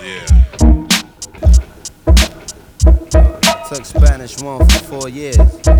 Took Spanish 1 for 4 years,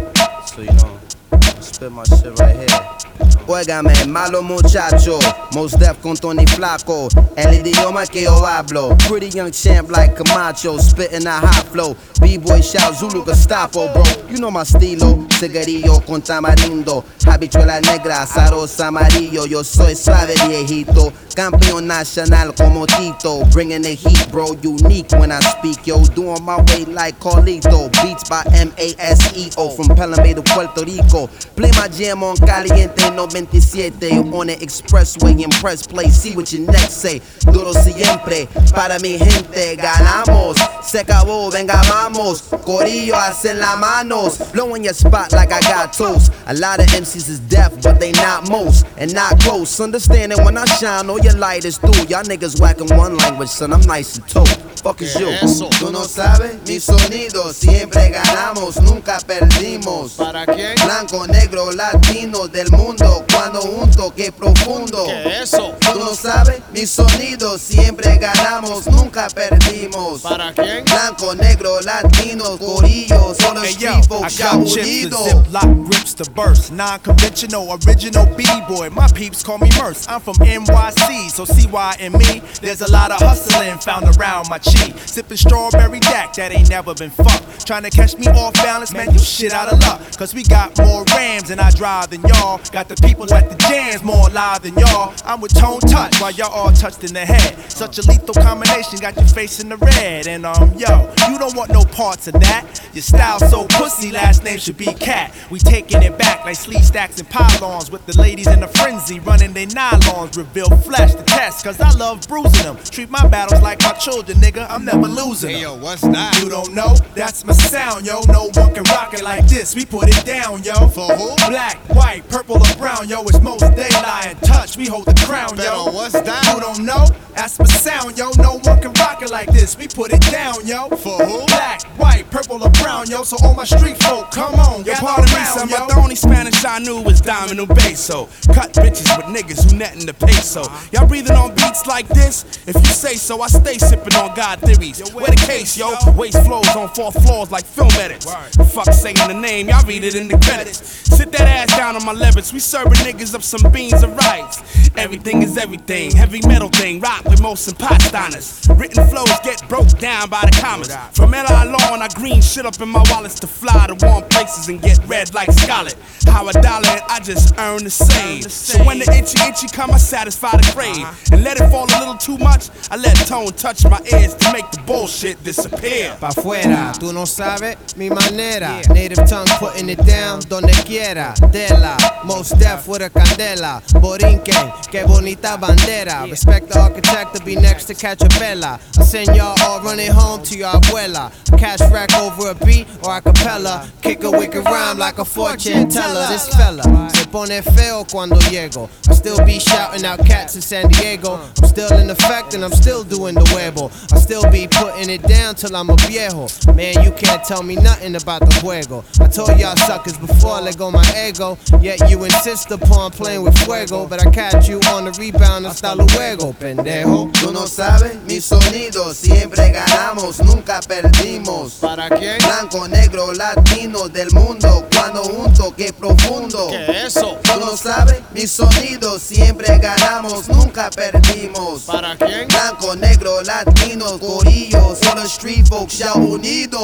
so you know, I spit my shit right here. Óigame, malo muchacho, Mos Def con Tony Flaco, el idioma que yo hablo. Pretty young champ like Camacho, spitting a hot flow. B-boy shout Zulu Gestapo, bro. You know my estilo, cigarrillo con tamarindo, habichuela negra, zaros amarillo. Yo soy suave viejito, campeón nacional como Tito. Bringing the heat, bro, unique when I speak, yo. Doing my way like Carlito, beats by M-A-S-E-O. From Pelham to Puerto Rico, play my jam on Caliente, no 27 on the expressway in press play. See what your next say. Duro siempre para mi gente. Ganamos, se acabó, venga vamos. Corillo hacen las manos. Blowing your spot like I got toast. A lot of MCs is deaf, but they not most and not close. Understanding when I shine, all your light is through. Y'all niggas whacking one language, son. I'm nice and toe. Fuck is you? Tú no sabes mi sonido. Siempre ganamos, nunca perdimos. ¿Para quién? Blanco, negro, latino del mundo. Cuando junto, qué profundo. ¿Qué eso? Tú no sabes mi sonido. Siempre ganamos, nunca perdimos. ¿Para quién? Blanco, negro, latino, corillo. Solo street folks ya unidos. Ziploc grips to burst. Non-conventional, original B-boy. My peeps call me Merce. I'm from NYC, so CY and me. There's a lot of hustling found around my cheek. Sipping strawberry Dak, that ain't never been fucked. Trying to catch me off balance, man, you shit out of luck. Cause we got more Rams than I drive than y'all. Got the people at the jams more alive than y'all. I'm with Tone Touch while y'all all touched in the head. Such a lethal combination, got your face in the red. And yo, you don't want no parts of that. Your style so pussy, last name should be Cat. We taking it back like sleeve stacks and pylons. With the ladies in a frenzy, running they nylons. Reveal flesh to test, cause I love bruising them. Treat my battles like my children, nigga, I'm never losing them. Hey yo, what's that? You don't know? That's my sound, yo. No one can rock it like this. We put it down, yo. For who? Black, white, purple, or brown, yo. It's most daylight and touch. We hold the crown, yo. Pero what's that? You don't know? That's my sound, yo. No one can rock it like this. We put it down, yo. For who? Black, white, purple, or brown, yo. So all my street folk, come on, Yo, gather pardon me, around, son, yo. but the only Spanish I knew was Domino Beso. Cut bitches with niggas who netting the peso. Y'all breathing on beats like this? If you say so, I stay sipping on God theories. Where the case, yo? Waste flows on 4th floors like film edits. Fuck saying the name, y'all read it in the credits. Sit that ass down on my leverage. We serving niggas up some beans and rice. Everything is everything. Heavy metal thing, rock with most and pastanas. Written flows get broke down by the commas. From L.I. Law, I green shit up in my wallets to fly to warm places and get red like Scarlet. How $1 and I just earn the same. So when the itchy come, I satisfy the crave. And let it fall a little too much, I let Tone touch my ears to make the bullshit disappear. Pa' fuera, tú no sabes mi manera. Native tongue putting it down donde quiera. Dela, Mos Def with a candela. Borinquen, que bonita bandera. Respect the architect to be next to Cachapella. I send y'all all running home to your abuela. Cash rack over a beat or a cappella. Kick a wicked rhyme like a fortune teller. This fella se pone feo cuando llego. I still be shouting out cats in San Diego. I'm still in effect and I'm still doing the huevo. I still be putting it down till I'm a viejo. Man, you can't tell me nothing about the juego. I told y'all suckers before I let go my ego. Yet you insist upon playing with fuego. But I catch you on the rebound hasta luego, pendejo. Tú no sabes mi sonido. Siempre ganamos, nunca perdimos. ¿Para quién? Blanco, negro, latino del mundo. Cuando junto, qué profundo. ¿Qué eso? Tú no sabes mi sonido. Siempre ganamos, nunca perdimos. ¿Para quién? Blanco, negro, latino, corillo. Solo street folks ya unidos.